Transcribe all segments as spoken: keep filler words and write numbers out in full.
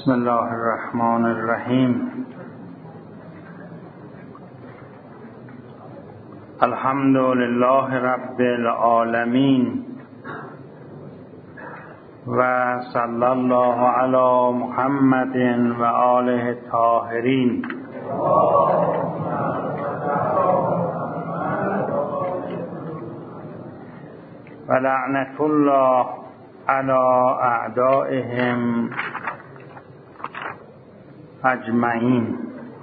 بسم الله الرحمن الرحیم. الحمد لله رب العالمین و صلی الله علی محمد و آله الطاهرین. و لعنت الله علی اعدائهم اجمعین.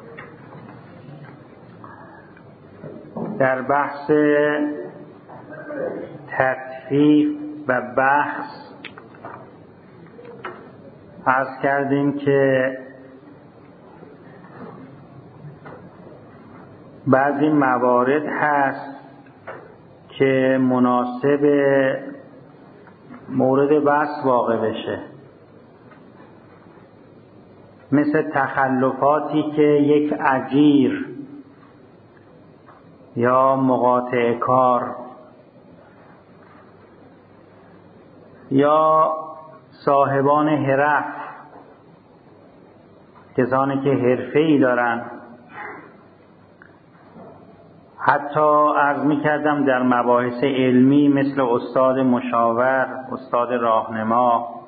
در بحث تطفیف و بحث عرض کردیم که بعضی موارد هست که مناسب مورد بحث واقع بشه، مثل تخلفاتی که یک اجیر یا مقاطع کار یا صاحبان حرف، کسانی که حرفه‌ای دارن، حتی عرض می کردم در مباحث علمی مثل استاد مشاور، استاد راهنما،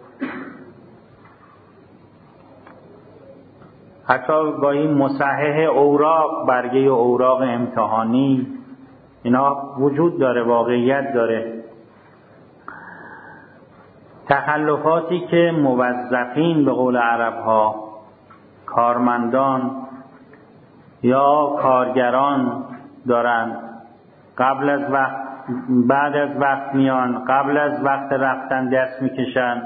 حتی گاهی مصحح اوراق، برگه اوراق امتحانی، اینا وجود داره، واقعیت داره. تخلفاتی که موظفین به قول عرب ها، کارمندان یا کارگران دارن، قبل از وقت بعد از وقت میان، قبل از وقت رفتن دست میکشن.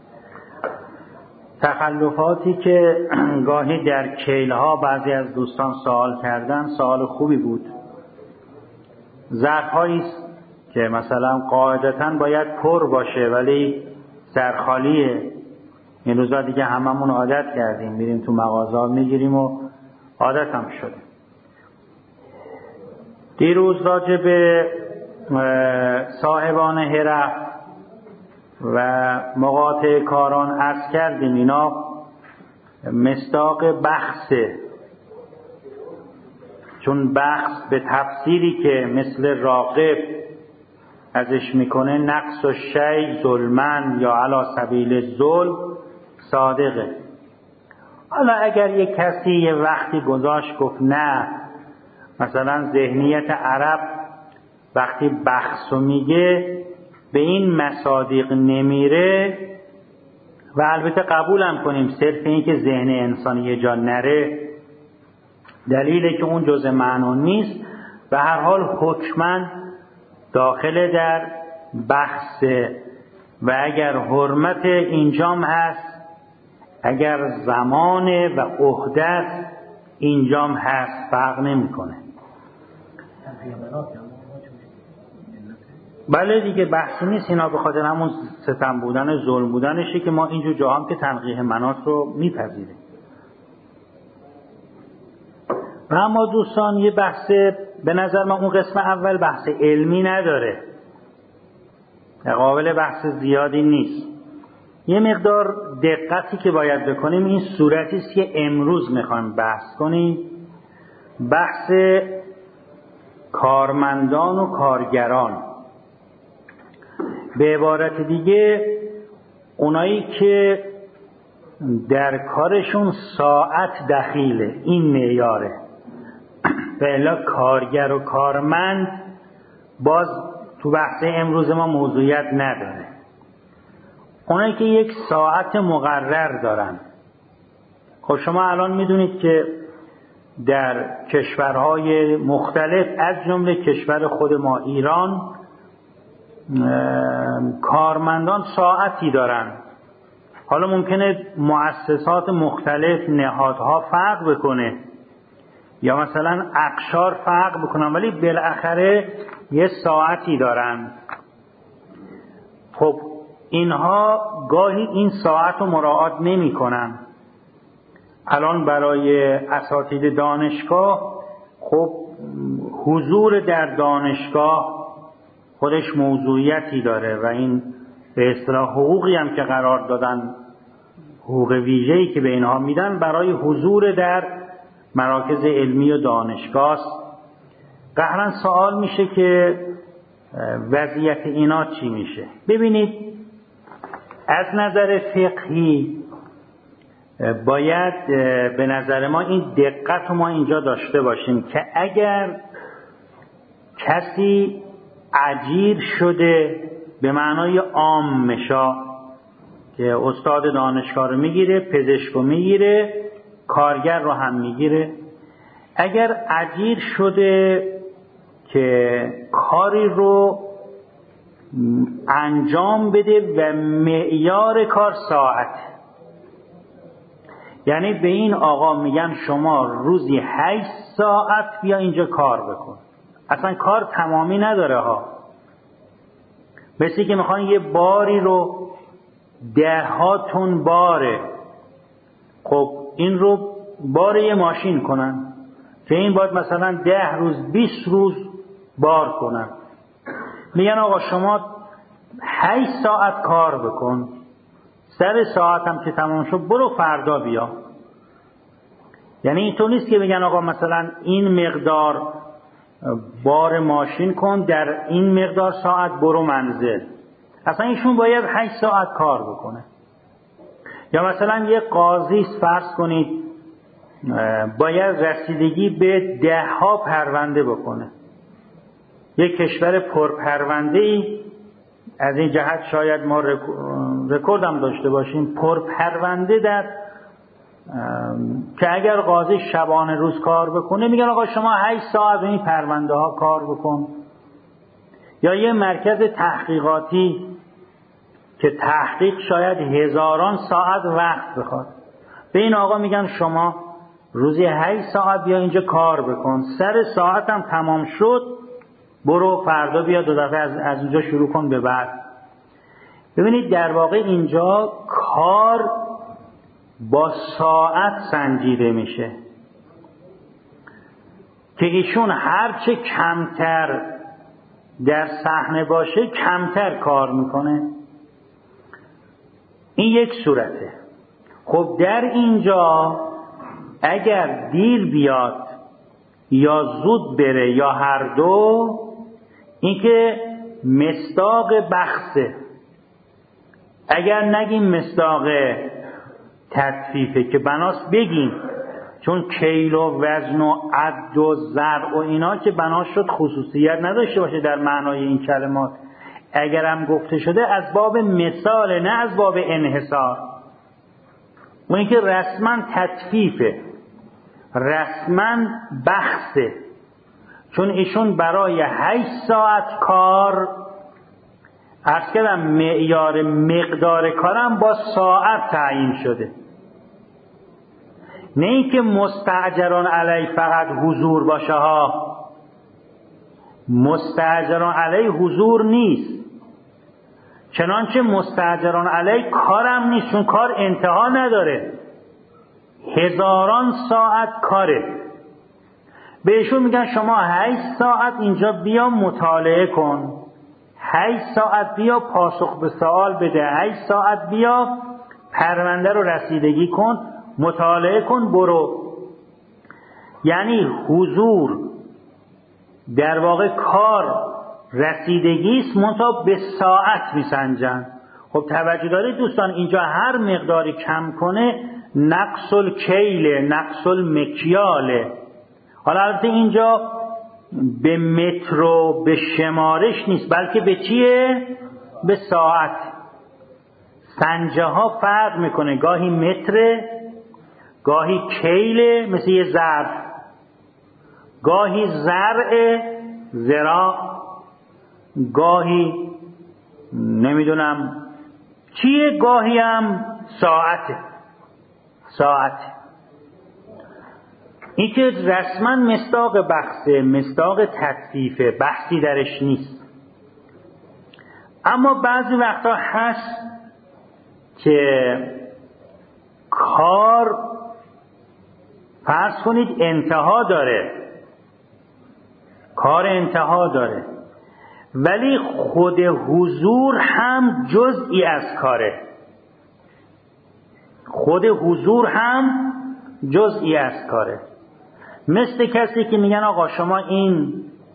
تخلفاتی که گاهی در کیلها بعضی از دوستان سوال کردن، سوال خوبی بود. ظرف‌هایی است که مثلا قاعدتاً باید پر باشه ولی سرخالیه. این روزا دیگه هممون عادت کردیم، میریم تو مغازه‌ها میگیریم و عادت هم شده. دیروز راجع به صاحبان حرف و مقاطع کاران عرض کردیم، اینا مصداق بحثه، چون بحث به تفسیری که مثل راغب ازش میکنه، نقص و شیء ظلمن یا علی سبیل ظلم، صادقه. حالا اگر یک کسی یه وقتی گذاشت گفت نه، مثلا ذهنیت عرب وقتی بحثو میگه به این مصادیق نمیره، و البته قبول هم کنیم صرف این که ذهن انسانی یه جا نره دلیله که اون جزء معنا نیست، به هر حال حکماً داخل در بحث. و اگر حرمت اینجام هست، اگر زمان و عهدت اینجام هست، فرق نمیکنه. بله دیگه بحثی نیست، اینا به خاطر همون ستم بودن، ظلم بودنشه که ما اینجور جاها هم که تنقیح مناط رو میپذیریم. و اما دوستان یه بحث، به نظر من اون قسم اول بحث علمی نداره، قابل بحث زیادی نیست. یه مقدار دقتی که باید بکنیم، این صورتی است که امروز میخوایم بحث کنیم، بحث کارمندان و کارگران. به عبارت دیگه اونایی که در کارشون ساعت دخیله، این معیاره. به الا کارگر و کارمند باز تو بحث امروز ما موضوعیت نداره. اونایی که یک ساعت مقرر دارن. خب شما الان میدونید که در کشورهای مختلف از جمله کشور خود ما ایران، کارمندان ساعتی دارن. حالا ممکنه مؤسسات مختلف، نهادها فرق بکنه یا مثلا اقشار فرق بکنن، ولی بالاخره یه ساعتی دارن. خب اینها گاهی این ساعت رو مراعات نمی کنن. الان برای اساتید دانشگاه، خب حضور در دانشگاه خودش موضوعیتی داره و این به اصطلاح حقوقی هم که قرار دادن حقوق ویژه‌ای که به اینها میدن برای حضور در مراکز علمی و دانشگاه. قهرن سوال میشه که وضعیت اینا چی میشه؟ ببینید از نظر فقهی باید به نظر ما این دقت رو ما اینجا داشته باشیم که اگر کسی اجیر شده به معنای عام مشا که استاد دانشگاه رو میگیره، پزشک رو میگیره، کارگر رو هم میگیره، اگر اجیر شده که کاری رو انجام بده و معیار کار ساعت، یعنی به این آقا میگن شما روزی هشت ساعت بیا اینجا کار بکن، اصلا کار تمامی نداره ها، مثل که میخوان یه باری رو ده ها تن باره، خب این رو بار یه ماشین کنن که این باید مثلا ده روز بیست روز بار کنن، میگن آقا شما هشت ساعت کار بکن، سر ساعت هم که تمام شد برو فردا بیا. یعنی اینطور نیست که بگن آقا مثلا این مقدار بار ماشین کن در این مقدار ساعت برو منزل، اصلا ایشون باید هشت ساعت کار بکنه. یا مثلا یه قاضی فرض کنید باید رسیدگی به ده ها پرونده بکنه، یک کشور پرپرونده‌ای از این جهت شاید ما رکورد هم داشته باشیم، پرپرونده در که اگر قاضی شبانه روز کار بکنه میگن آقا شما هشت ساعت این پرونده ها کار بکن. یا یه مرکز تحقیقاتی که تحقیق شاید هزاران ساعت وقت بخواد، به این آقا میگن شما روزی هشت ساعت بیا اینجا کار بکن، سر ساعت هم تمام شد برو فردا بیا دو دفعه از, از اونجا شروع کن به بعد. ببینید در واقع اینجا کار با ساعت سنجیده میشه که ایشون هرچه کمتر در صحنه باشه کمتر کار میکنه. این یک صورته. خب در اینجا اگر دیر بیاد یا زود بره یا هر دو، این که مصداق بخسه. اگر نگیم مصداق تطفیفه که بناست بگیم، چون کیل و وزن و عد و زرع و اینا که بنا شد خصوصیت نداشته باشه در معنای این کلمات، اگر هم گفته شده از باب مثال نه از باب انحصار. اون که رسما تطفیفه، رسما بخسه، چون ایشون برای هشت ساعت کار عرض کردم معیار مقدار کارم با ساعت تعیین شده، نه اینکه مستاجران علی فقط حضور باشه ها. مستاجران علی حضور نیست، چنانچه مستاجران علی کارم نیست، چون کار انتها نداره، هزاران ساعت کاره. بهشون میگن شما هشت ساعت اینجا بیا مطالعه کن، هشت ساعت بیا پاسخ به سوال بده، هشت ساعت بیا پرونده رو رسیدگی کن، مطالعه کن برو. یعنی حضور در واقع کار رسیدگی است، منتها به ساعت میسنجن. خب توجه دارید دوستان، اینجا هر مقداری کم کنه نقص الکیله، نقص المکیاله. حالا البته اینجا به متر و به شمارش نیست، بلکه به چیه؟ به ساعت. سنجه ها فرق میکنه، گاهی متره، گاهی کیله مثل یه ظرف، گاهی زرع زراع، گاهی نمیدونم چیه، گاهی هم ساعته. ساعت این که رسما مصداق بحثه، مصداق تطفیفه، بحثی درش نیست. اما بعضی وقتا هست که کار فرض کنید انتها داره، کار انتها داره، ولی خود حضور هم جزئی از کاره. خود حضور هم جزئی از کاره. مثل کسی که میگن آقا شما این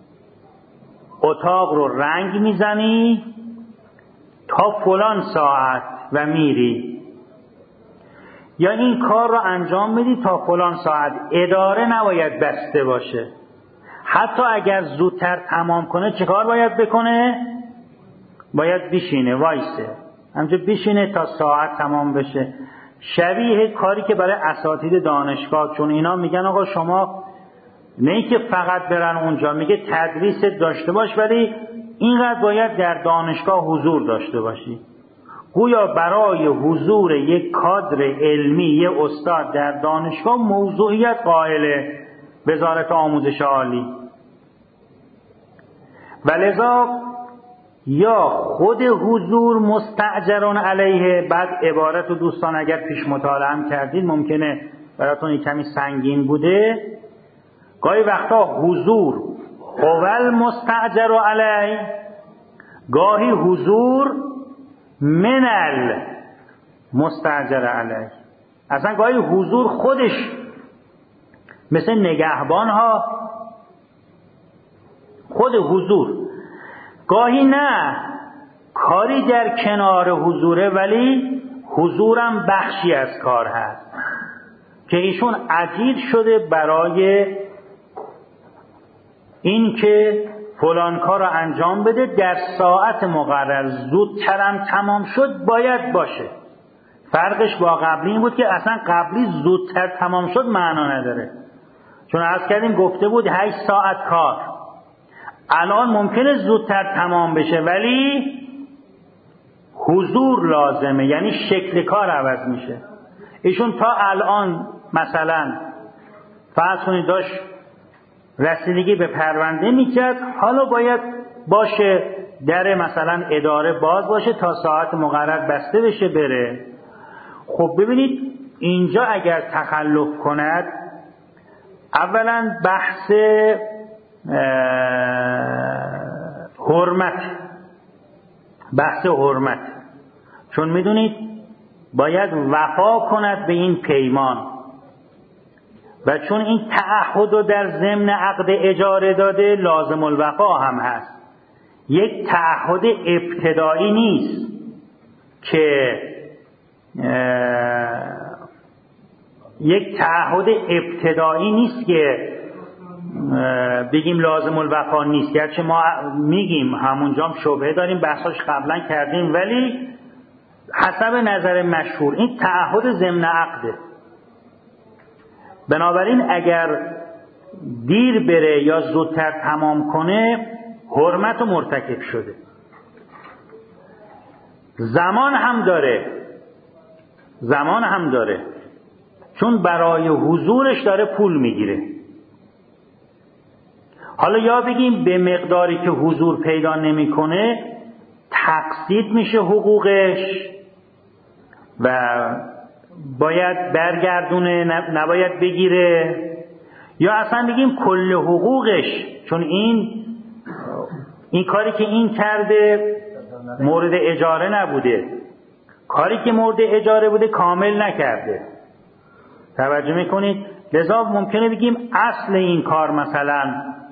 اتاق رو رنگ میزنی تا فلان ساعت و میری، یا این کار رو انجام میدی تا فلان ساعت. اداره نباید بسته باشه، حتی اگر زودتر تمام کنه چه کار باید بکنه؟ باید بشینه، وایسه، همچه بشینه تا ساعت تمام بشه. شبیه کاری که برای اساتید دانشگاه، چون اینا میگن آقا شما نه که فقط برن اونجا، میگه تدریس داشته باش ولی اینقدر باید در دانشگاه حضور داشته باشی. گویا برای حضور یک کادر علمی، یک استاد در دانشگاه موضوعیت قائله وزارت آموزش عالی. ولذا یا خود حضور مستأجرون علیه. بعد عبارت رو دوستان اگر پیش مطالعه هم کردید ممکنه براتون کمی سنگین بوده، گاهی وقتا حضور اول مستأجر علیه، گاهی حضور منل مستأجر علیه. اصلا گاهی حضور خودش مثل نگهبان ها، خود حضور. گاهی نه، کاری در کنار حضوره ولی حضورم بخشی از کار هست که ایشون اجیر شده برای این که فلان کار رو انجام بده در ساعت مقرر، زودترم تمام شد باید باشه. فرقش با قبلی این بود که اصلا قبلی زودتر تمام شد معنا نداره، چون عرض کردیم گفته بود هشت ساعت کار. الان ممکنه زودتر تمام بشه ولی حضور لازمه، یعنی شکل کار عوض میشه. ایشون تا الان مثلا فرض کنید داشت رسیدگی به پرونده میکرد، حالا باید باشه در مثلا اداره باز باشه تا ساعت مقرر بسته بشه بره. خب ببینید اینجا اگر تخلف کند، اولا بحث حرمت، بحث حرمت، چون میدونید باید وفا کند به این پیمان، و چون این تعهد رو در ضمن عقد اجاره داده لازم الوفا هم هست. یک تعهد ابتدایی نیست که یک تعهد ابتدایی نیست که بگیم لازم الوفا نیست، گرچه ما میگیم همونجا هم شبهه داریم، بحثاش قبلا کردیم، ولی حسب نظر مشهور این تعهد ضمن عقده. بنابراین اگر دیر بره یا زودتر تمام کنه حرمت مرتکب شده. زمان هم داره، زمان هم داره، چون برای حضورش داره پول میگیره. حالا یا بگیم به مقداری که حضور پیدا نمیکنه تقسیط میشه حقوقش و باید برگردونه، نباید بگیره، یا اصلا بگیم کل حقوقش، چون این این کاری که این کرده مورد اجاره نبوده، کاری که مورد اجاره بوده کامل نکرده. توجه میکنید؟ لذا ممکنه بگیم اصل این کار مثلا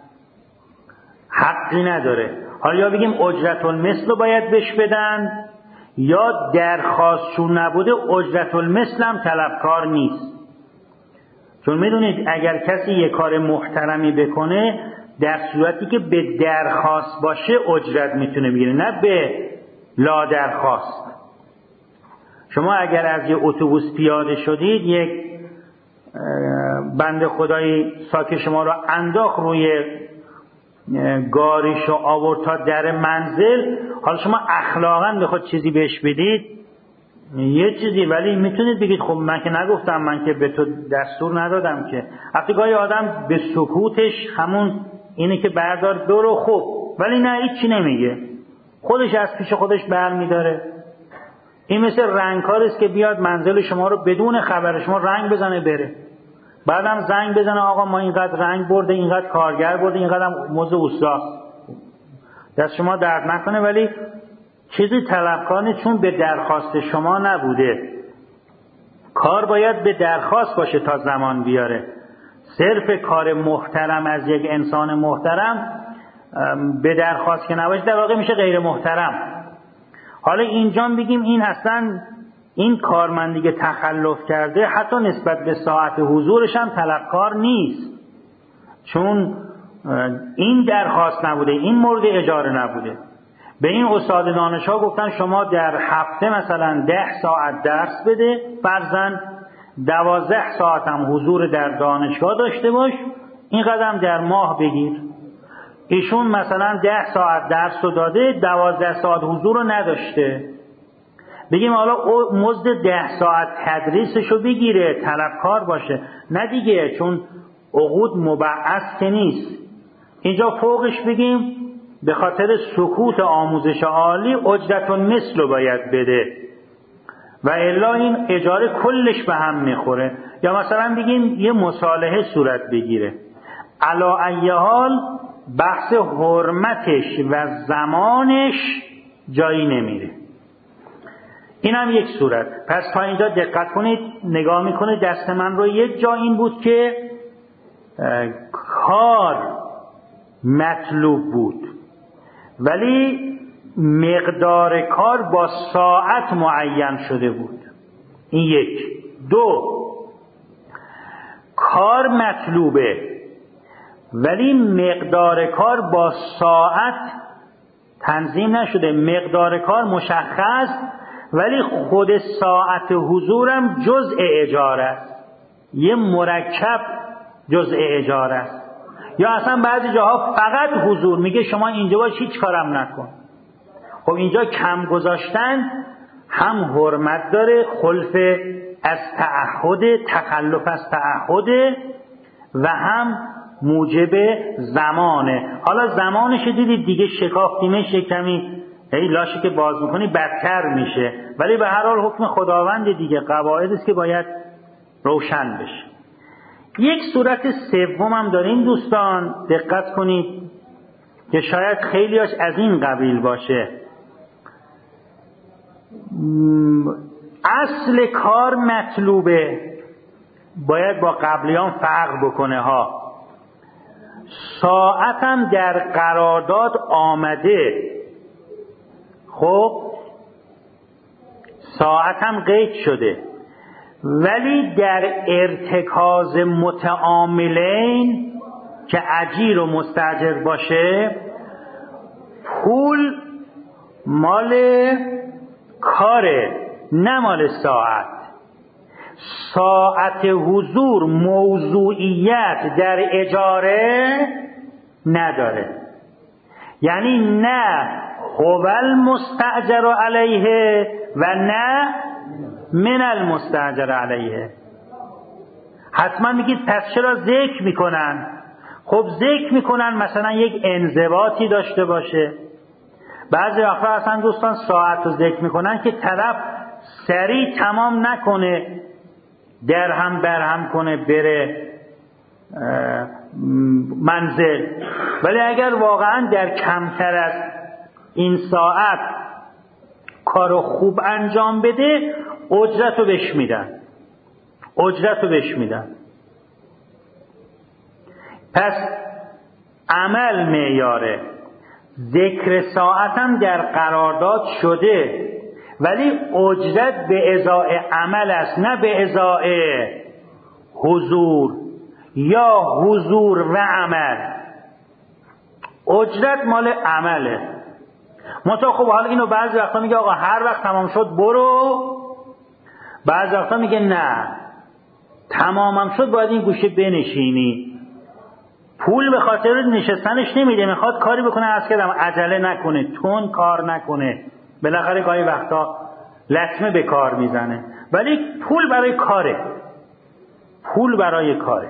حقی نداره. حالا یا بگیم اجرت المثل رو باید بهش بدن، یا درخواست چون نبوده اجرت المثل هم طلبکار نیست. چون میدونید اگر کسی یک کار محترمی بکنه در صورتی که به درخواست باشه اجرت میتونه بگیره، نه به لا درخواست. شما اگر از یه اتوبوس پیاده شدید، یک بنده خدایی ساک شما رو انداخت روی گاریش و آورد تا در منزل، حالا شما اخلاقاً بخواد چیزی بهش بدید یه چیزی، ولی میتونید بگید خب من که نگفتم، من که به تو دستور ندادم که. حتی گاهی آدم به سکوتش همون اینه که بردار برو، خب، ولی نه هیچی نمیگه، خودش از پیش خودش برمیداره. این مثل رنگکاری است که بیاد منزل شما رو بدون خبر شما رنگ بزنه بره، بعدم زنگ بزنه آقا ما اینقدر رنگ برده، اینقدر کارگر برده، اینقدر موزه اوستاست، دست شما درد نکنه، ولی چیزی طلبکار نیست چون به درخواست شما نبوده. کار باید به درخواست باشه تا زمان بیاره. صرف کار محترم از یک انسان محترم به درخواست که نباشه در واقع میشه غیر محترم. حالا اینجا بگیم این اصلا این کارمندی که تخلف کرده حتی نسبت به ساعت حضورش هم طلبکار نیست، چون این درخواست نبوده، این مورد اجاره نبوده. به این استاد دانشگاه گفتن شما در هفته مثلا ده ساعت درس بده، فرضاً دوازده ساعت هم حضور در دانشگاه داشته باش، این قدم در ماه بگیر. ایشون مثلا ده ساعت درس رو داده، دوازده ساعت حضور رو نداشته، بگیم حالا مزد ده ساعت تدریسش رو بگیره، طلبکار باشه؟ نه دیگه، چون عقود مبعث که نیست. اینجا فوقش بگیم به خاطر سکوت آموزش عالی اجرت النصف رو باید بده و الا این اجاره کلش به هم میخوره. یا مثلا بگیم یه مصالحه صورت بگیره. علا ای حال بحث حرمتش و زمانش جایی نمیره. این هم یک صورت. پس تا اینجا دقت کنید، نگاه میکنید دست من رو، یک جا این بود که کار مطلوب بود ولی مقدار کار با ساعت معین شده بود. این یک. دو، کار مطلوبه ولی مقدار کار با ساعت تنظیم نشده. مقدار کار مشخص ولی خود ساعت حضورم جزء اجاره است، یه مرکب جزء اجاره است. یا اصلا بعضی جاها فقط حضور، میگه شما اینجا باش هیچ کارم نکن. خب اینجا کم گذاشتن هم حرمت داره، خلف از تعهد، تخلف از تعهد، و هم موجب زمانه. حالا زمانش دیدید دیگه، شکافتیمش کمی ای لاشه که باز میکنی بدتر میشه، ولی به هر حال حکم خداوند دیگه، قواعدی است که باید روشن بشه. یک صورت سوم هم داریم دوستان، دقت کنید که شاید خیلیاش از این قبیل باشه. اصل کار مطلوبه، باید با قبلیان فرق بکنه ها. ساعتم در قرارداد آمده، خب ساعتم قید شده، ولی در ارتکاز متعاملین که اجیر و مستاجر باشه، پول مال کاره نه مال ساعت. ساعت حضور موضوعیت در اجاره نداره، یعنی نه هو المستاجر علیه و نه من المستاجر علیه. حتما میگید پس چرا ذکر میکنن؟ خب ذکر میکنن مثلا یک انضباطی داشته باشه. بعضی وقتا اصلا دوستان ساعت رو ذکر میکنن که طرف سریع تمام نکنه، درهم برهم کنه بره منزل، ولی اگر واقعا در کمتر از این ساعت کارو خوب انجام بده اجرت رو بهش میدن، اجرت رو بهش میدن. پس عمل معیاره. ذکر ساعتم در قرارداد شده ولی اجرت به ازای عمل است، نه به ازای حضور یا حضور و عمل. اجرت مال عمله. منتها خب حالا اینو بعضی وقتا میگه آقا هر وقت تمام شد برو، بعضی وقتا میگه نه تمامم شد باید این گوشه بنشینی. پول به خاطر نشستنش نمیده، میخواد کاری بکنه، از کردم عجله نکنه، تون کار نکنه، بالاخره گاهی وقتا لطمه به کار میزنه، ولی پول برای کاره، پول برای کاره.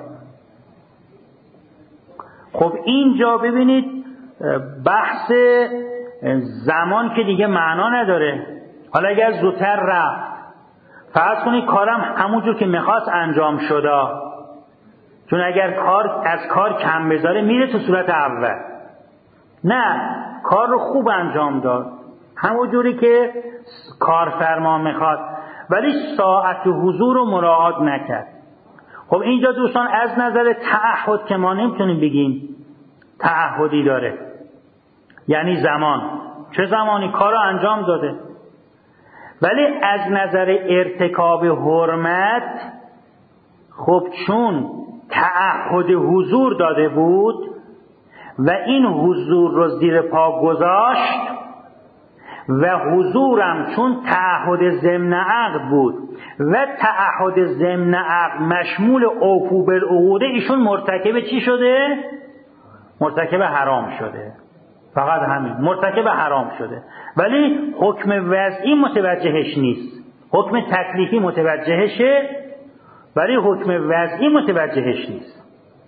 خب اینجا ببینید بحث زمان که دیگه معنا نداره. حالا اگر زودتر رفت، فرض کنید کارم همونجور که میخواست انجام شده، چون اگر کار از کار کم بذاره میره تو صورت اول. نه، کار رو خوب انجام داد همونجوری که کارفرما میخواد، ولی ساعت حضور رو مراعات نکرد. خب اینجا دوستان از نظر تعهد که ما نمیتونیم بگیم تعهدی داره، یعنی زمان، چه زمانی کار رو انجام داده، ولی از نظر ارتکاب حرمت خب چون تعهد حضور داده بود و این حضور رو زیر پا گذاشت و حضورم چون تعهد ضمن عقد بود و تعهد ضمن عقد مشمول اوفو بالعقود، ایشون مرتکب چی شده؟ مرتکب حرام شده. فقط همین، مرتکب حرام شده، ولی حکم وضعی متوجهش نیست. حکم تکلیفی متوجهشه ولی حکم وضعی متوجهش نیست.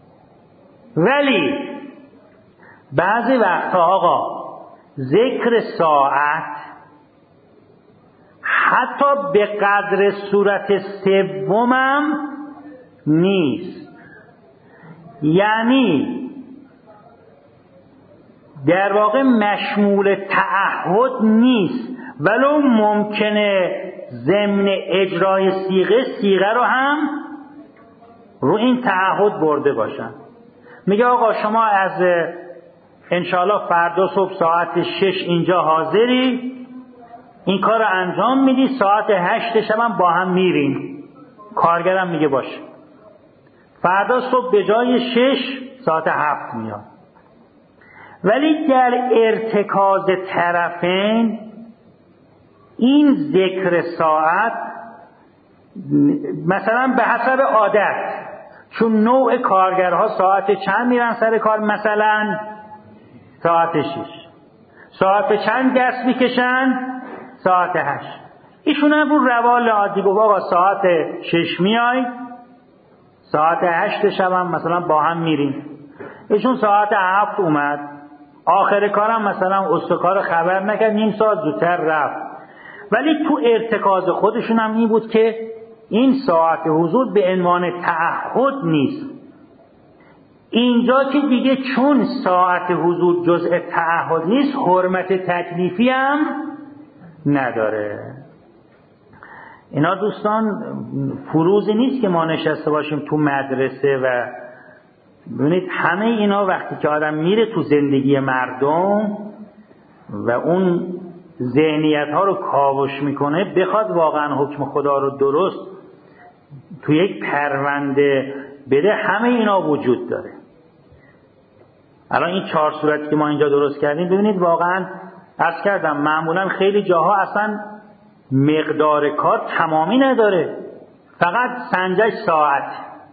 ولی بعضی وقتا آقا ذکر ساعت حتی به قدر صورت سومم نیست، یعنی در واقع مشمول تعهد نیست، ولو ممکنه ضمن اجرای صیغه صیغه رو هم رو این تعهد برده باشن. میگه آقا شما از انشاءالله فردا صبح ساعت شش اینجا حاضری، این کار رو انجام میدی، ساعت هشت شب با هم میریم. کارگرم میگه باشه. فردا صبح به جای شش ساعت هفت میاد. ولی در ارتکاز طرفین این ذکر ساعت مثلا به حسب عادت، چون نوع کارگرها ساعت چند میرن سر کار، مثلا ساعت شش، ساعت چند دست میکشن، ساعت هشت. ایشون هم رو روال عادی گفت آقا ساعت شش میای، ساعت هشت شب هم مثلا با هم میریم. ایشون ساعت هفت اومد، آخر کارم مثلا استکار خبر نکرد، نیم ساعت زودتر رفت، ولی تو ارتکاز خودشون هم این بود که این ساعت حضور به عنوان تعهد نیست. اینجا که دیگه چون ساعت حضور جزء تعهد نیست، حرمت تکلیفی هم نداره. اینا دوستان فروزی نیست که ما نشسته باشیم تو مدرسه و ببینید همه اینا وقتی که آدم میره تو زندگی مردم و اون ذهنیت ها رو کاوش میکنه، بخواد واقعا حکم خدا رو درست تو یک پرونده بده، همه اینا وجود داره. الان این چهار صورتی که ما اینجا درست کردیم ببینید واقعا عرض کردم معمولا خیلی جاها اصلا مقدار کار تمامی نداره، فقط سنجش ساعت.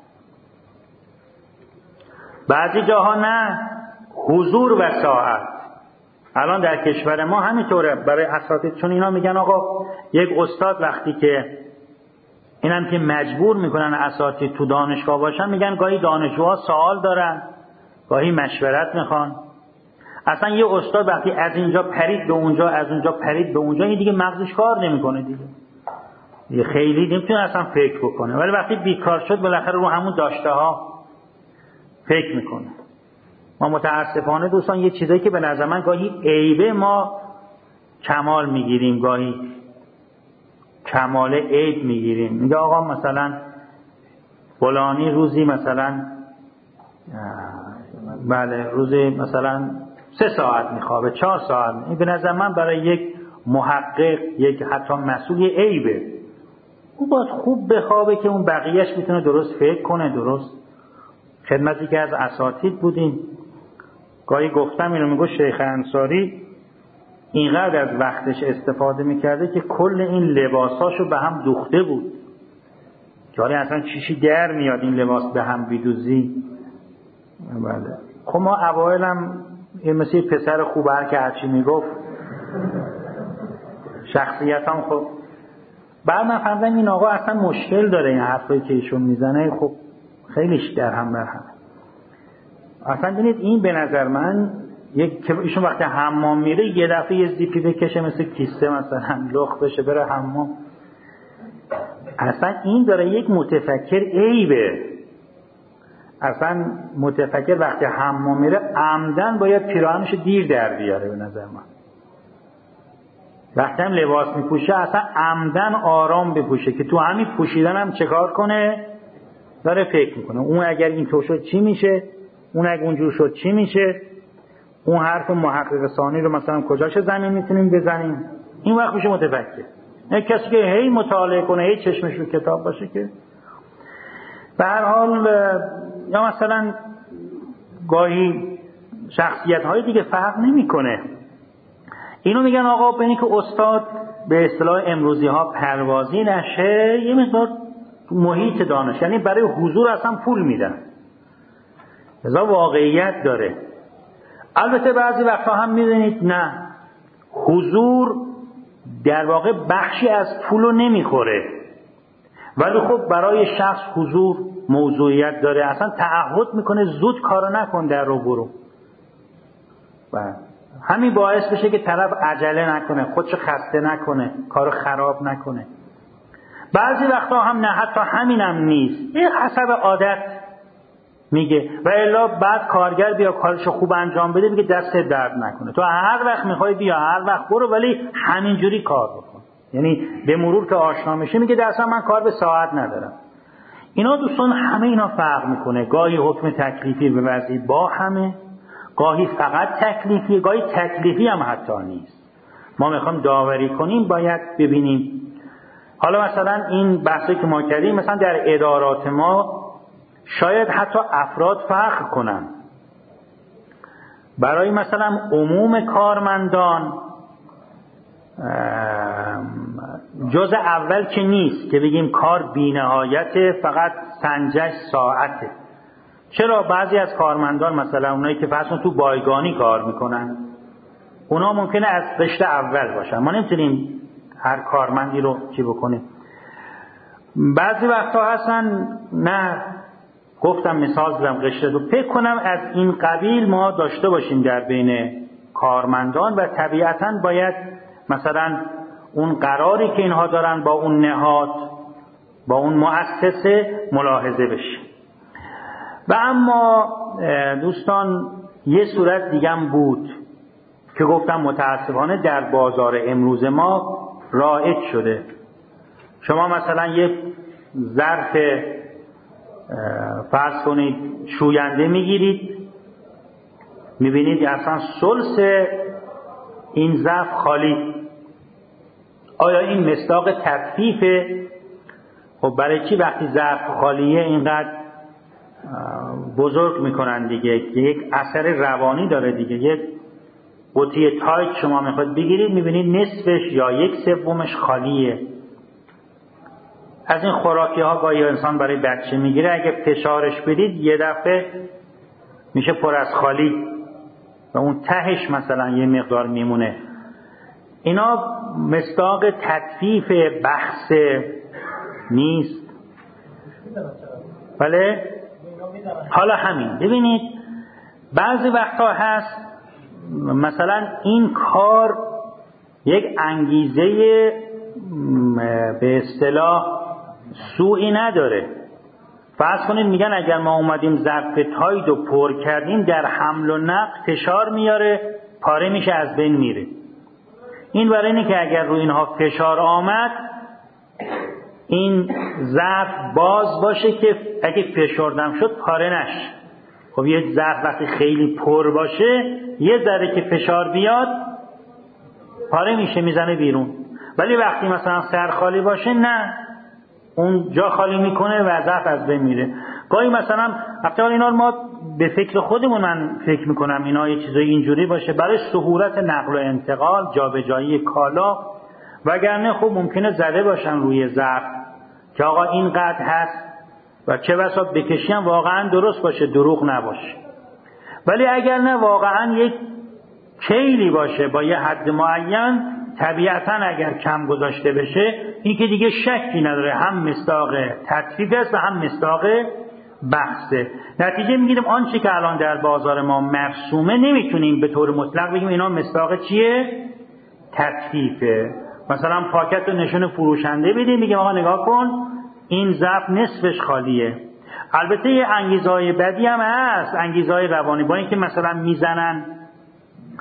بعضی جاها نه، حضور و ساعت. الان در کشور ما همینطوره برای اساتید، چون اینا میگن آقا یک استاد وقتی که اینم که مجبور میکنن اساتید تو دانشگاه باشن، میگن گاهی دانشجوها سوال دارن، گاهی مشورت میخوان. اصلا یه استاد وقتی از اینجا پرید به اونجا، از اونجا پرید به اونجا، این دیگه مغزش کار نمیکنه دیگه، دیگه خیلی نمیتونه اصلا فکر بکنه. ولی وقتی بیکار شد بالاخره رو همون داشته ها فکر میکنه. ما متاسفانه دوستان یه چیزایی که به نظر من گاهی عیبه ما کمال میگیریم، گاهی کمال عیب میگیریم. میگه آقا مثلا فلانی روزی مثلا بله روزی مثلا سه ساعت میخوابه، چهار ساعت. این به نظر من برای یک محقق، یک حتی مسئول عیبه. اون باید خوب بخوابه که اون بقیهش میتونه درست فکر کنه. درست خدمتی که از اساتید بودیم گاهی گفتم اینو، میگو شیخ انصاری اینقدر از وقتش استفاده میکرده که کل این لباساشو به هم دوخته بود، که حالا اصلا چیشی در میاد این لباس به هم بیدوزی. بله خب ما اوایل هم این مثل پسر خوب هر که هرچی میگفت شخصیت هم خب بعد من فهمیدم این آقا اصلا مشکل داره، این حرفایی که ایشون میزنه خب خیلیش در هم بر هم. اصلا ببینید این به نظر من یک که ایشون وقتی حمام میره یه دفعه یه زیپی بکشه مثل کیسه مثلا لخت بشه بره حمام، اصلا این داره یک متفکر عیبه. اصلا متفکر وقتی حمام میره عمدن باید پیراهنش دیر در بیاره به نظر من. وقتی هم لباس میپوشه اصلا عمدن آرام بپوشه که تو همین پوشیدن هم چه کار کنه؟ داره فکر میکنه اون اگر اینطور شد چی میشه؟ اون اگر اونجور شد چی میشه؟ اون حرف محقق ثانی رو مثلا کجاش زمین میتونیم بزنیم؟ این وقت میشه متفکر. نه کسی که هی مطالعه کنه هی چشمش رو کتاب باشه که به هر حال. یا مثلا گاهی شخصیت های دیگه فرق نمیکنه. اینو میگن آقا به اینی که استاد به اصطلاح امروزی ها پروازی نشه یه مقدار محیط دانش، یعنی برای حضور اصلا پول میدن، ازا واقعیت داره. البته بعضی وقتا هم میدونید نه، حضور در واقع بخشی از پولو نمیخوره، ولی خب برای شخص حضور موضوعیت داره، اصلا تعهد میکنه زود کارو نکن در رو برو و همین باعث بشه که طرف عجله نکنه، خودشو خسته نکنه، کارو خراب نکنه. بعضی وقتا هم نه، حتی همینم نیست، این حسب عادت میگه و الا بعد کارگر بیا کارشو خوب انجام بده میگه دست درد نکنه، تو هر وقت میخوای بیا هر وقت برو ولی همینجوری کار بکن. یعنی به مرور که آشنا میشه میگه درسا من کار به ساعت ندارم. اینا دوستان همه اینا فرق میکنه. گاهی حکم تکلیفی به وضعی با همه، گاهی فقط تکلیفی، گاهی تکلیفی هم حتی نیست. ما میخوام داوری کنیم باید ببینیم. حالا مثلا این بحثی که ما کردیم مثلا در ادارات ما شاید حتی افراد فرق کنن. برای مثلا عموم کارمندان جز اول که نیست که بگیم کار بی‌نهایت فقط سنجش ساعته. چرا بعضی از کارمندان مثلا اونایی که فرض کن تو بایگانی کار میکنن اونا ممکنه از قشر اول باشن، ما نمیتونیم هر کارمندی رو چی بکنیم. بعضی وقتا هستن نه، گفتم مثال زدم قشر دو، فکر کنم از این قبیل ما داشته باشیم در بین کارمندان و طبیعتاً باید مثلا اون قراری که اینها دارن با اون نهاد با اون مؤسسه ملاحظه بشه. و اما دوستان یه صورت دیگه بود که گفتم متاسفانه در بازار امروز ما رایج شده. شما مثلا یه ظرف فرض کنید شوینده میگیرید، میبینید اصلا ثلث این ظرف خالی. آیا این مصداق تطفیفه؟ خب برای چی وقتی ظرف خالیه اینقدر بزرگ میکنن دیگه؟ یک اثر روانی داره دیگه. یک قوطی تایت شما میخواید بگیرید میبینید نصفش یا یک سومش خالیه. از این خوراکی ها گاهی انسان برای بچه میگیره، اگه فشارش بدید یه دفعه میشه پر از خالی و اون تهش مثلا یه مقدار میمونه. اینا مصداق تطفیف بحث نیست. بله؟ حالا همین ببینید بعضی وقتا هست مثلا این کار یک انگیزه به اصطلاح سوئی نداره. فرض کنید میگن اگر ما اومدیم ظرف تاید و پر کردیم در حمل و نقل فشار میاره، پاره میشه از بین میره. این برای اینه که اگر روی اینها فشار آمد این ظرف باز باشه که اگه فشردم شد پاره نشه. خب یه ظرف وقتی خیلی پر باشه یه ذره که فشار بیاد پاره میشه میزنه بیرون، ولی وقتی مثلا سر خالی باشه نه، اون جا خالی میکنه و ظرف از بین میره. گاهی مثلا حتی اینا ما به فکر خودمون، من فکر میکنم اینا یه چیزای اینجوری باشه برای سهولت نقل و انتقال، جابجایی کالا، وگرنه خب ممکنه زده باشن روی ظرف که آقا اینقدر هست و چه بسا بکشی هم واقعا درست باشه، دروغ نباشه. ولی اگر نه واقعا یک کیلی باشه با یه حد معین، طبیعتا اگر کم گذاشته بشه این که دیگه شکی نداره هم مصداق تطفیف است و هم مصداق بحثه. نتیجه میگیریم آنچه که الان در بازار ما مرسومه نمیتونیم به طور مطلق بگیم اینا مصداق چیه؟ تطفیفه. مثلا پاکت رو نشون فروشنده بدیم میگیم آقا نگاه کن این ظرف نصفش خالیه. البته یه انگیزهای بدی هم هست، انگیزهای روانی، با اینکه مثلا میزنن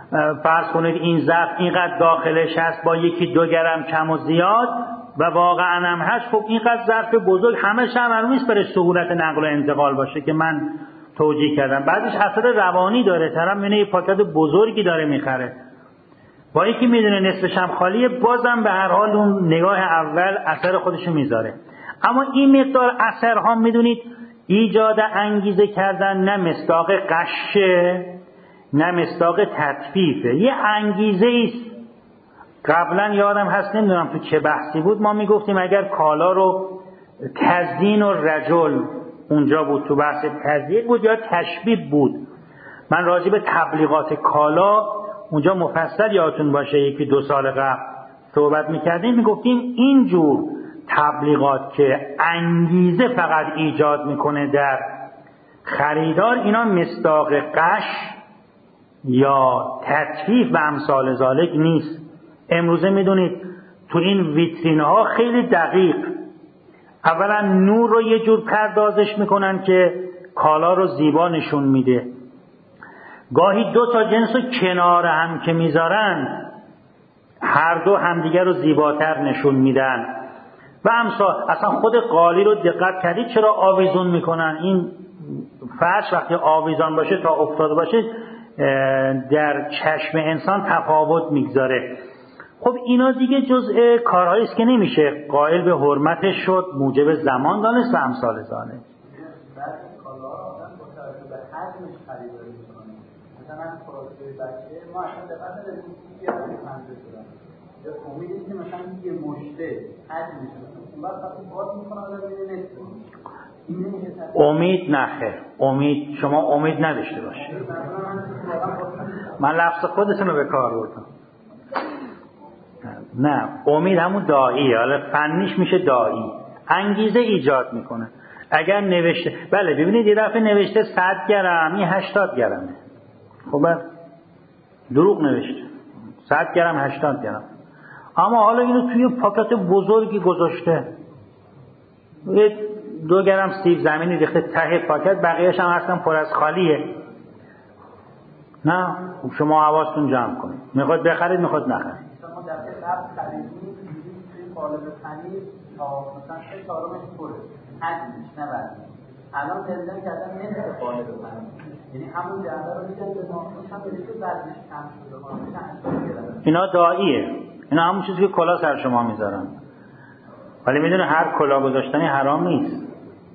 فرض کنید این ظرف اینقدر داخلش هست با یکی دو گرم کم و زیاد و واقعا هم هست، خب اینقدر ظرف بزرگ همش هم معلوم نیست برای سهولت نقل و انتقال باشه که من توجیه کردم. بعدش اثر روانی داره، طرف میونه یه پاکت بزرگی داره میخره، با اینکه میدونه نصفش هم خالیه بازم به هر حال اون نگاه اول اثر خودشو میذاره. اما این مقدار اثرها میدونید ایجاد انگیزه کردن نه مصداق قشه نه مصداق تطفیفه، یه انگیزه ایست. قبلا یادم هست نمیدونم تو چه بحثی بود ما میگفتیم اگر کالا رو تزیین و رجل اونجا بود، تو بحث تزیین بود یا تشبیه بود، من راجع به تبلیغات کالا اونجا مفصل یادتون باشه یکی دو سال قبل صحبت میکردیم، میگفتیم اینجور تبلیغات که انگیزه فقط ایجاد میکنه در خریدار اینا مصداق قش یا تطفیف و امثال ذالک نیست. امروزه میدونید تو این ویترین ها خیلی دقیق اولا نور رو یه جور پردازش میکنن که کالا رو زیبا نشون میده، گاهی دو تا جنس رو کنار هم که میذارن هر دو همدیگر رو زیباتر نشون میدن و امثال. اصلا خود قالی رو دقت کردید چرا آویزون میکنن؟ این فرش وقتی آویزان باشه تا افتاده باشه در چشم انسان تفاوت میگذاره. خب اینا دیگه جزء کارهایی است که نمیشه قائل به حرمتش شد، موجب زمان دانست و امثال ذالک. بعضی کالا آدم با توجه به حجمش خریداری میکنه. مثلا پروسه بچه ما اصلا دقت نداریم که از پنجه شدن یا امیدی که مثلا یه مشته حجمش مثلا اون بعد وقتی باز میکنه آدم میبینه نصف امید نخیر، امید شما امید نداشته باشید. من لفظ خودتون رو به کار بردم. نه امید همون داعیه، حالا فنیش میشه داعی، انگیزه ایجاد میکنه. اگر نوشته بله ببینید یه دفعه نوشته صد گرم این هشتاد گرمه، خب دروغ نوشته صد گرم هشتاد گرم، اما حالا اینو توی پاکت بزرگی گذاشته، یه دو گرم سیب زمینی ریخته ته پاکت، بقیه‌اش هم اصلا پر از خالیه. نه شما حواستون جمع کنید، میخواد بخرید میخواد نخرید. شما در قبل خریدید توی قالب پنیر تا مثلا سه چهارمش پره حجمش نه وزنش، الان دلیل کردن نصف قالب پنیر، یعنی همون جعبه رو میگن به ناخنش هم بده که وزنش کم شده باشه. اینا داعیه، اینا همون چیزی که کلا سر شما میذارن، ولی میدونه هر کلا گذاشتنی حرام نیست.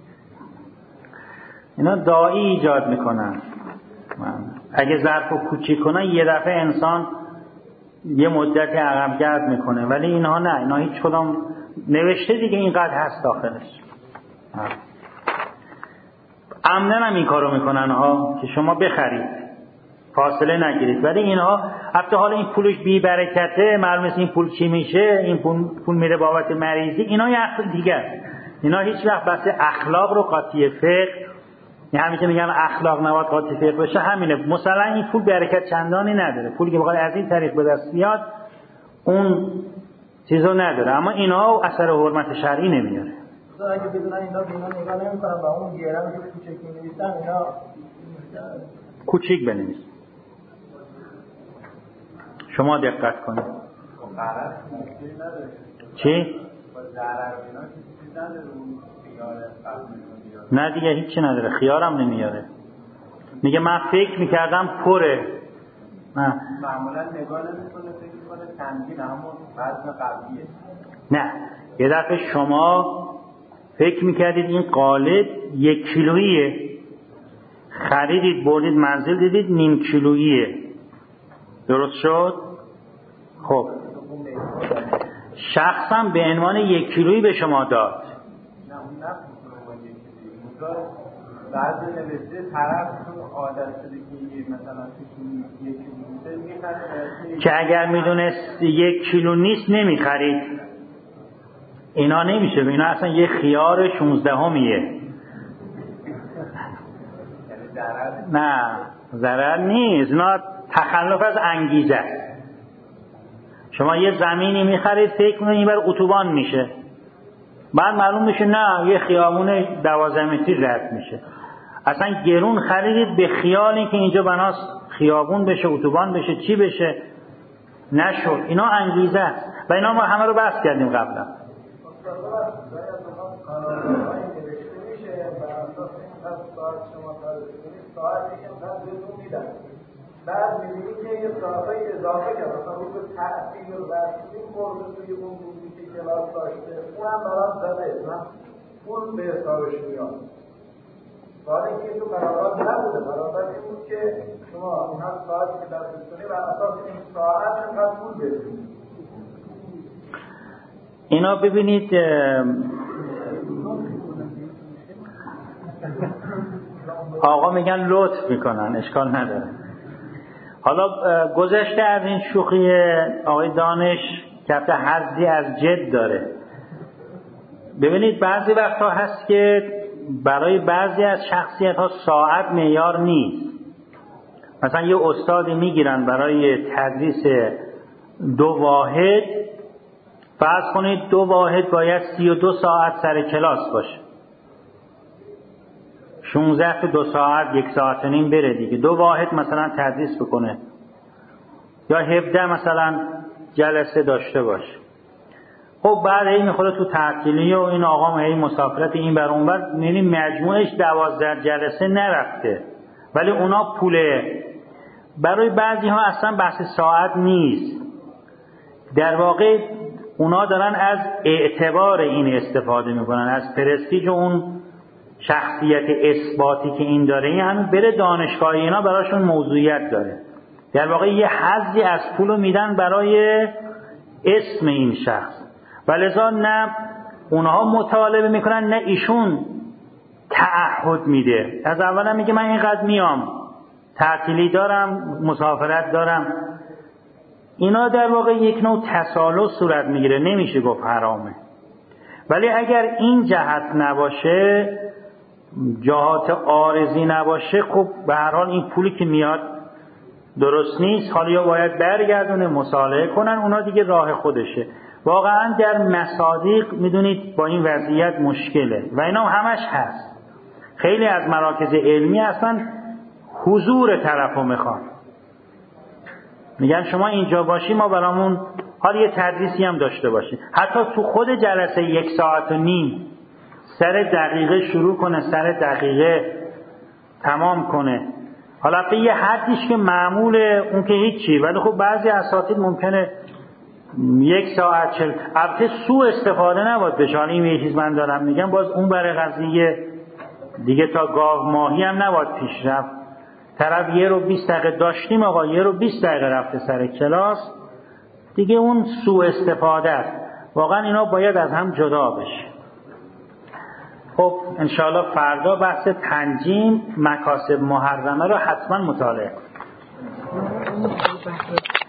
اینا داعی ایجاد میکنن. اگه ظرفو کوچیک کنن یه دفعه انسان یه مدتی عقب گرد میکنه، ولی اینها نه، اینا هیچ کدام نوشته دیگه اینقدر هست داخلش. عمدن هم این کارو میکنن ها که شما بخرید فاصله نگیرید، ولی اینها حتی حالا این پولش بی برکته، معلوم است این پول چی میشه، این پول, پول میره بابت مریضی، اینا یه اصل دیگه است. اینا هیچ وقت بحث اخلاق رو قاطی فقه، یعنی همیشه میگن اخلاق نباید قاطی فقه بشه، همینه. مثلا این پول برکت چندانی نداره، پولی که بخواد از این طریق به دست بیاد اون چیزو نداره، اما اینها اثر حرمت شرعی نمیاره. مثلا اگه بدونن اینا بینا نگاه نمی‌کنن و اون گرمی که کوچیک می‌نویسن اینا کوچیک بنویس. شما دقت کنید. چی؟ نه دیگه هیچی نداره، خیارم نمیاره. میگه من فکر میکردم پره. نه معمولا نگاه نمی‌کنه، فکر می‌کنه تنظیم همون وزن قبلیه. نه یه دفعه شما فکر میکردید این قالب یک کیلوییه، خریدید بردید منزل دیدید نیم کیلوییه، درست شد؟ خب شخصم به عنوان یک کیلویی به شما داد، بعضی نوشته طرف عادت شده که مثلا یک کیلو میخره که اگر میدونست یک کیلو نیست نمیخرید. اینا نمیشه، اینا اصلا یه خیار شونزدهمیه. نه ضرر نیست، اینا تخلف از انگیزه است. شما یه زمینی میخرید فکر کنید این بر اتوبان میشه، بعد معلوم میشه نه یه خیابون دوازده متری رد میشه. اصلا گرون خریدید به خیال اینکه اینجا بناست خیابون بشه، اتوبان بشه، چی بشه، نشد. اینا انگیزه است و اینا ما همه رو بحث کردیم قبلا. بعد می‌بینی که یه ساعتای اضافه کرد، مثلا روی تأثیر و رسمی مورد توی اون روزی که کلاس داشته اونم برام زده، من اون به حسابش میاد. ولی اینکه تو قرارداد نبوده، قرارداد این بود که شما این هم ساعتی که درس می‌خونی و اساس این ساعت انقدر پول بدید. اینا ببینید آقا میگن لطف میکنن، اشکال نداره. حالا گذشته از این شوخی آقای دانش که حتی حظی از جد داره. ببینید بعضی وقتا هست که برای بعضی از شخصیت ها ساعت معیار نیست. مثلا یه استادی میگیرن برای تدریس دو واحد، فرض کنید دو واحد باید سی و دو ساعت سر کلاس باشه، شانزده تا دو ساعت، یک ساعت و نیم بره دیگه، دو واحد مثلا تدریس بکنه، یا هفده مثلا جلسه داشته باشه. خب بعد این میخوره تو تعطیلی و این آقا هی مسافرت این بر اون بر، یعنی مجموعش دوازده جلسه نرفته، ولی اونا پوله. برای بعضی ها اصلا بحث ساعت نیست، در واقع اونا دارن از اعتبار این استفاده میکنن، از پرستیژ اون شخصیت اثباتی که این داره، این همین بره دانشگاه اینا براشون موضوعیت داره. در واقع یه حظی از پولو میدن برای اسم این شخص، ولذا نه اونها مطالبه میکنن نه ایشون تعهد میده. از اول میگه من اینقدر میام، تعطیلی دارم، مسافرت دارم. اینا در واقع یک نوع تسالس صورت میگیره، نمیشه گفت حرامه. ولی اگر این جهت نباشه، جهات عارضی نباشه، خب به هر حال این پولی که میاد درست نیست، حالا یا باید برگردونه مصالحه کنن، اونا دیگه راه خودشه. واقعا در مصادیق میدونید با این وضعیت مشکله و اینا همش هست. خیلی از مراکز علمی اصلا حضور طرفو میخوان، میگن شما اینجا باشی ما برامون حالا یه تدریسی هم داشته باشی، حتی تو خود جلسه یک ساعت و نیم سر دقیقه شروع کنه، سر دقیقه تمام کنه. حالا به یه حدیش که معموله اون که هیچی، ولی خب بعضی اساتید ممکنه یک ساعت چل. البته سوء استفاده نباید بشه. حالا این یه چیز من دارم میگم، باز اون برای قضیه دیگه تا گاو ماهی هم نباید پیش رفت. طرف یه رو بیست دقیقه داشتیم آقا، یه رو بیست دقیقه رفته سر کلاس، دیگه اون سوء استفاده است. واقعا اینا باید از هم جدا بشه. خب انشاءالله فردا بحث تنجیم مکاسب محرمه رو حتما مطالعه کنید.